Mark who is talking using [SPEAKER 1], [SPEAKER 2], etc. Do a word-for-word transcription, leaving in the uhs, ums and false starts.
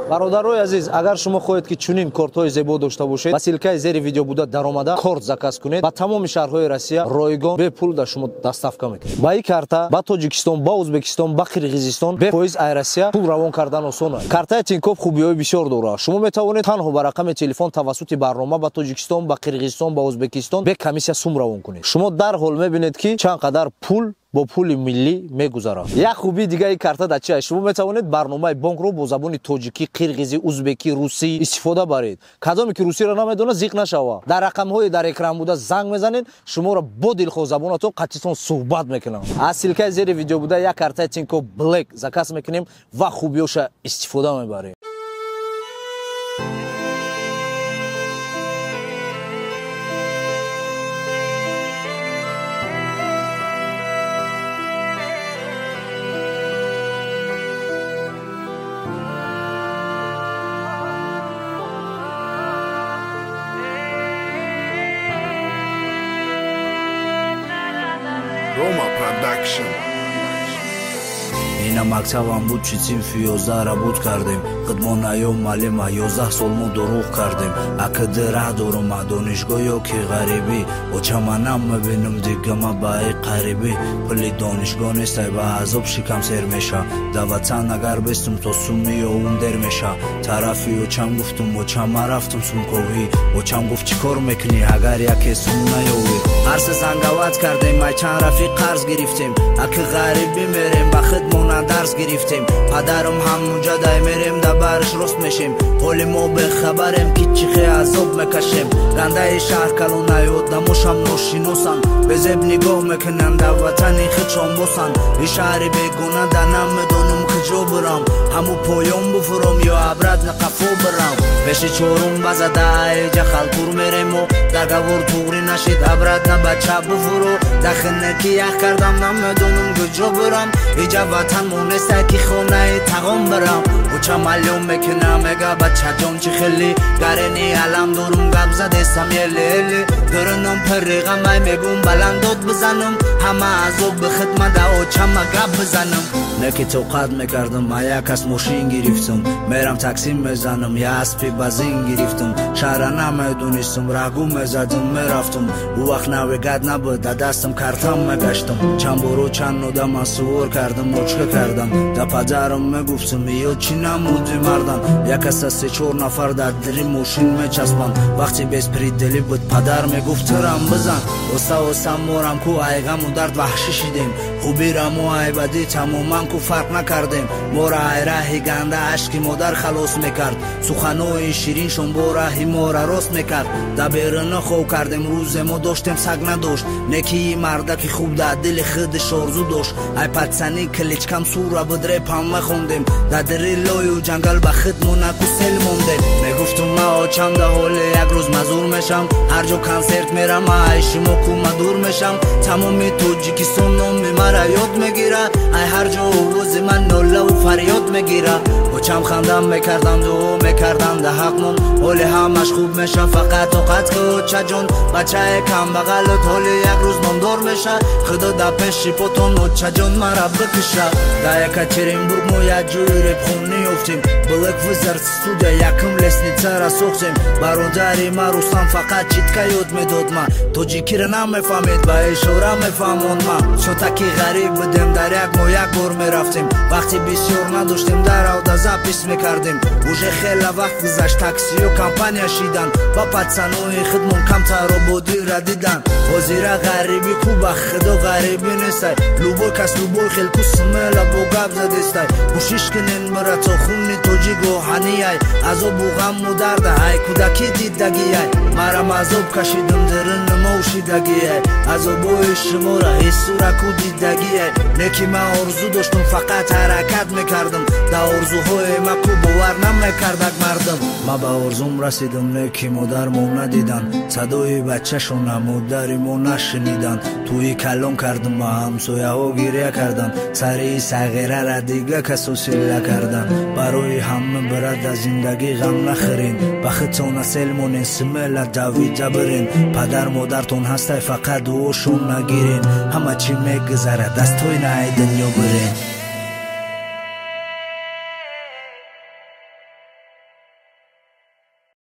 [SPEAKER 1] бародарои азиз, агар шумо хоҳед ки чунин кортҳои зебо дошта бошед, ба силкаи зери видео буда даромада корт заказ кунед, ба тамоми шаҳрҳои Россия ройгон бепул да шумо доставка мекунед. Ба ин карта ба Тоҷикистон, ба Ӯзбекистон, ба Қирғизистон бе поиз Айросия пул равон кардан осон аст. Картаи Тинькофф хубиҳои бисёр дорад. Шумо метавонед танҳо ба рақами телефон тавассути барнома ба Тоҷикистон, ба Қирғизистон, ба Ӯзбекистон бе комиссия сум равон кунед. Шумо дарҳол мебинед ки чанд қадар пул бо пули миллӣ мегузарад. Як хуби дигаи картада чи аст? Шумо метавонед барномаи бонкро бо забони тоҷикӣ, қирғизӣ, ӯзбекӣ, русӣ истифода баред. Кадоме ки русиро намедонад зиқ нашава. Дар рақамҳои дар экран буда занг мезанед, шуморо бо дилхоҳ забонатон қатъитон суҳбат мекунам. Аз силкаи зери видео буда як картаи Тинькофф Black заказ мекунем ва хубиёша истифода мебарем.
[SPEAKER 2] Roma Production.
[SPEAKER 3] Ина мактабам буд чи синфи ёздаҳ работ кардем. Қидмонаём малима ёздаҳ сол мо дуруғ кардем. Акадира дорум донишгоҳ ё ки ғарибӣ. Очаманам мебинам дига ма ба и қарибӣ. Пули донишгоҳ нестай ба азоб шикам сер меша. Да ватан агар бестум то суми ё ун дер меша. Тарафи очам гуфтум очама рафтум сумковӣ. Очам гуфт чӣ кор мекунӣ агар яке сум наёвӣ. Ҳар се занговат кардем ай чанд рафиқ қарз гирифтем. Аки ғарибӣ мерем ба хидмона дарс гирифтем. Падарам ҳамунҷа дай мерем да барш рост мешем. ҳоли мо бехабарем ки чӣ хе азоб мекашем. гандаи шаҳр калона ёдамошам ношиносан. безеб нигоҳ мекунанд да ватани хидшон босан. и шаҳри бегона да намедонам куҷо бирам. ҳаму поён буфурам ё абрад қафо бирам. пеши чорум базада эҷа халтур мерем мо. дагавор туғри нашид абрад на бача буфуро. дахне ки ях кардам намедонам куҷо бирам. иҷа ватан монестай ки хонаи тағом бирам. учам алём мекунам мега бачаҷон чӣ хели. гарени алам дорум гап задесам ели ели. дурунам пирриғамай мегум баландод бизанам. ҳама азоб би хидмада очама гап бизанам. не ки тоқат мекардам ма якас мошин гирифтам. мерам такси мезанам я аспи базин гирифтам. шаҳра намедонистам рагу мезадам мерафтам. у вақт навигат набуд да дастам картам мегаштам. чанд бору чанд одама сувор кардам очка кардам. да падарам мегуфтам ё чӣ намуди мардан. якаса се чор нафар дар дили мошин мечаспанд. вақти беспредели буд падар мегуфт тирам бизан. оста оста морам ку айғаму дард ваҳшӣ шидем. хубираму айбадӣ тамоман ку фарқ накардем. мора айраҳи ганда ашки модар халос мекард. суханои шириншон бо раҳи мора рост мекард. да беруна хов кардем рӯзе мо доштем саг надошт. неки мардаки хуб да дили хидиш орзу дошт. ай патсани кличкам сура буд репам мехондем. да дили лою ҷангал ба хидмонаку сел мондем. мегуфтум ма очам да ҳоле як рӯз мазур мешам. ҳар ҷо консерт мерам ай шумо ку мадур мешам. тамоми тоҷикистон номи мара ёд мегира. ай ҳар ҷо овози ман нолаву фарёд мегира. очам хандам мекардам дуо мекардам да ҳақмон. ҳоли ҳамаш хуб меша фақат тоқат ки очаҷон. бачаи камбағалот ҳоли як рӯз номдор меша. худо да пеши потон очаҷон мара бикиша. да Екатеринбург мо як ҷои репхонӣ ёфтем. Black Wizard студия якм лесницара сохтем. бародари ма Рустам фақат читка ёд медод ма. тоҷикиро намефаҳмед ба ишора мефаҳмонд ма. шотаки ғариб будем дар як мо як бор мерафтем. вақти бисёр надоштем дар авда запис мекардем. уже хела вақт гузашт таксиё компания шидан. ба патсанои хидмон камтар ободӣ радидан. ҳозира ғарибӣ ку ба худо ғарибӣ нестай. любой кас любой хел ку смела бо гап задестай. кӯшиш кунен мира то хуни тоҷик оҳанияй. азобу ғаму дарда ай кӯдаки дидагияй. марам азоб кашидам дирини мошидагияй. азобои шумора ҳиссураку дидагияй. неки ман орзу доштум фақат ҳаракат мекардам. да орзуҳои ма ку бовар намекардак мардам. ма ба орзум расидам неки модармо надидан. садои бачашона модари мо нашинидан. тӯи калон кардам ма ҳамсояҳо гирья кардан. сари сағирара дига касо силла кардан. барои ҳама бирада зиндагӣ ғам нахӯрен. ба худтона сел монен смела давида бирен. падар модартон ҳастай фақат дуошон нагирен. ҳама чӣ мегузарад дастҳои наи дунё бирен.